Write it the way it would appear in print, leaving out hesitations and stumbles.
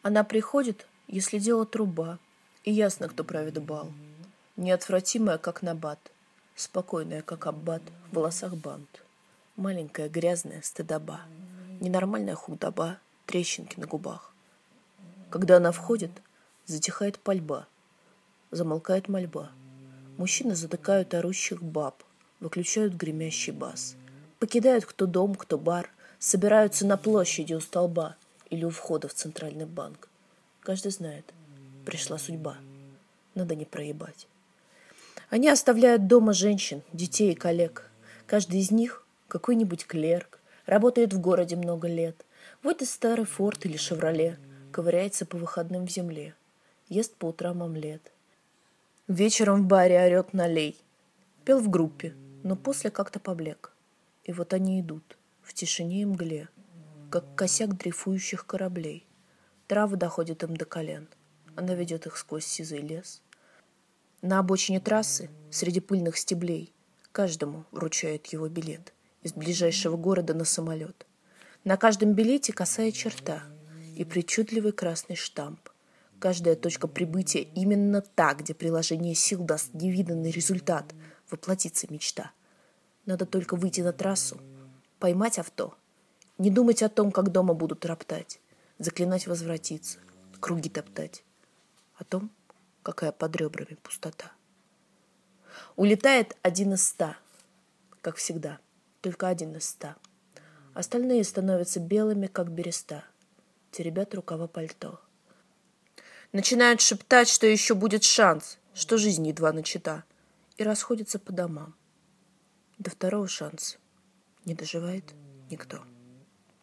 Она приходит, если дело труба, и ясно, кто правит бал. Неотвратимая, как набат, спокойная, как аббат, в волосах бант. Маленькая, грязная, стыдоба, ненормальная худоба, трещинки на губах. Когда она входит, затихает пальба, замолкает мольба. Мужчины затыкают орущих баб, выключают гремящий бас. Покидают кто дом, кто бар, собираются на площади у столба или у входа в центральный банк. Каждый знает, пришла судьба, надо не проебать. Они оставляют дома женщин, детей и коллег. Каждый из них какой-нибудь клерк, работает в городе много лет, водит старый форт или шевроле, ковыряется по выходным в земле, ест по утрам омлет. Вечером в баре орет налей. Пел в группе, но после как-то поблек. И вот они идут в тишине и мгле, как косяк дрейфующих кораблей. Трава доходит им до колен. Она ведет их сквозь сизый лес. На обочине трассы, среди пыльных стеблей, каждому вручает его билет из ближайшего города на самолет. На каждом билете косая черта и причудливый красный штамп. Каждая точка прибытия именно та, где приложение сил даст невиданный результат, воплотится мечта. Надо только выйти на трассу, поймать авто, не думать о том, как дома будут роптать, заклинать возвратиться, круги топтать. О том, какая под ребрами пустота. Улетает 1 из 100, как всегда, только 1 из 100. Остальные становятся белыми, как береста, теребят рукава пальто. Начинают шептать, что еще будет шанс, что жизнь едва начата, и расходятся по домам. До второго шанса не доживает никто.